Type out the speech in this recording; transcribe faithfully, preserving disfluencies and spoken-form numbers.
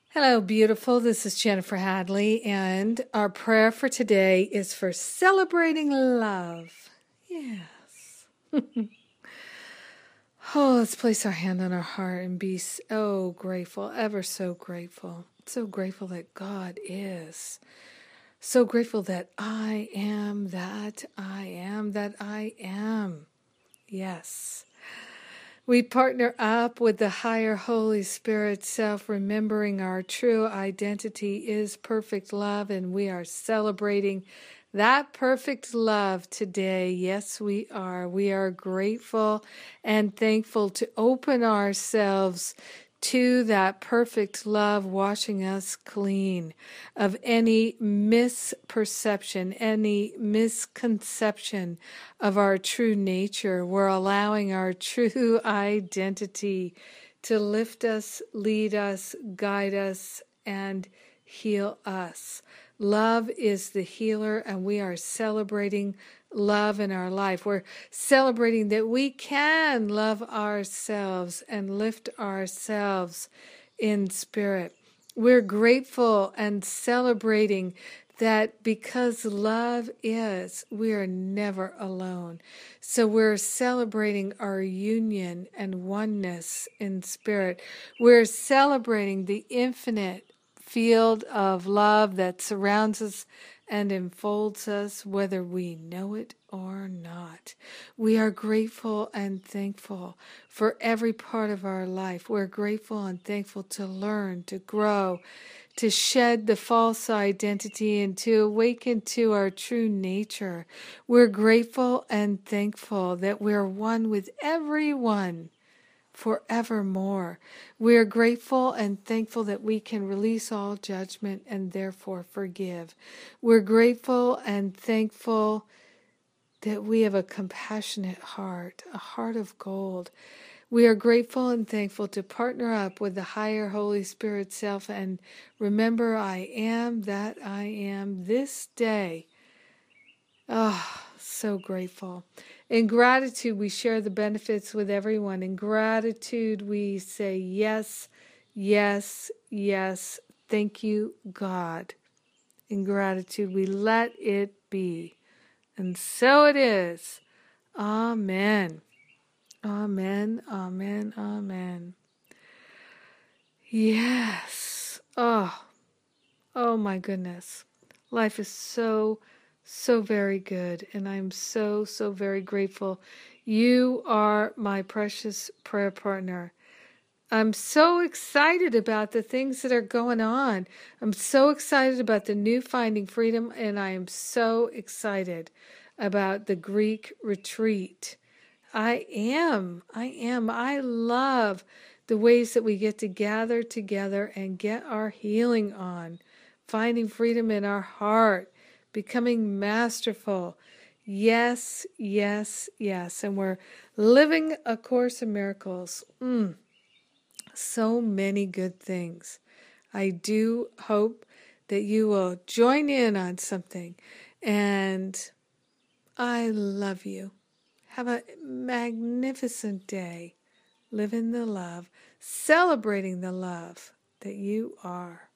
Hello, beautiful. This is Jennifer Hadley, and our prayer for today is for celebrating love. Yes. Oh, let's place our hand on our heart and be so grateful, ever so grateful. So grateful that God is. So grateful that I am that I am that I am. Yes. We partner up with the higher Holy Spirit self, remembering our true identity is perfect love, and we are celebrating that perfect love today. Yes, we are. We are grateful and thankful to open ourselves to that perfect love, washing us clean of any misperception, any misconception of our true nature. We're allowing our true identity to lift us, lead us, guide us, and heal us. Love is the healer, and we are celebrating love in our life. We're celebrating that we can love ourselves and lift ourselves in spirit. We're grateful and celebrating that because love is, we are never alone. So we're celebrating our union and oneness in spirit. We're celebrating the infinite field of love that surrounds us and enfolds us, whether we know it or not. We are grateful and thankful for every part of our life. We're grateful and thankful to learn, to grow, to shed the false identity and to awaken to our true nature. We're grateful and thankful that we're one with everyone forevermore. We are grateful and thankful that we can release all judgment and therefore forgive. We're grateful and thankful that we have a compassionate heart, a heart of gold. We are grateful and thankful to partner up with the higher Holy Spirit self and remember I am that I am this day. Ah, oh, so grateful. In gratitude, we share the benefits with everyone. In gratitude, we say yes, yes, yes. Thank you, God. In gratitude, we let it be. And so it is. Amen. Amen, amen, amen. Yes. Oh, oh my goodness. Life is so So very good, and I'm so, so very grateful. You are my precious prayer partner. I'm so excited about the things that are going on. I'm so excited about the new Finding Freedom, and I am so excited about the Greek retreat. I am. I am. I love the ways that we get to gather together and get our healing on, finding freedom in our heart, becoming masterful. Yes, yes, yes. And we're living A Course in Miracles. Mm, so many good things. I do hope that you will join in on something. And I love you. Have a magnificent day. Live in the love, celebrating the love that you are.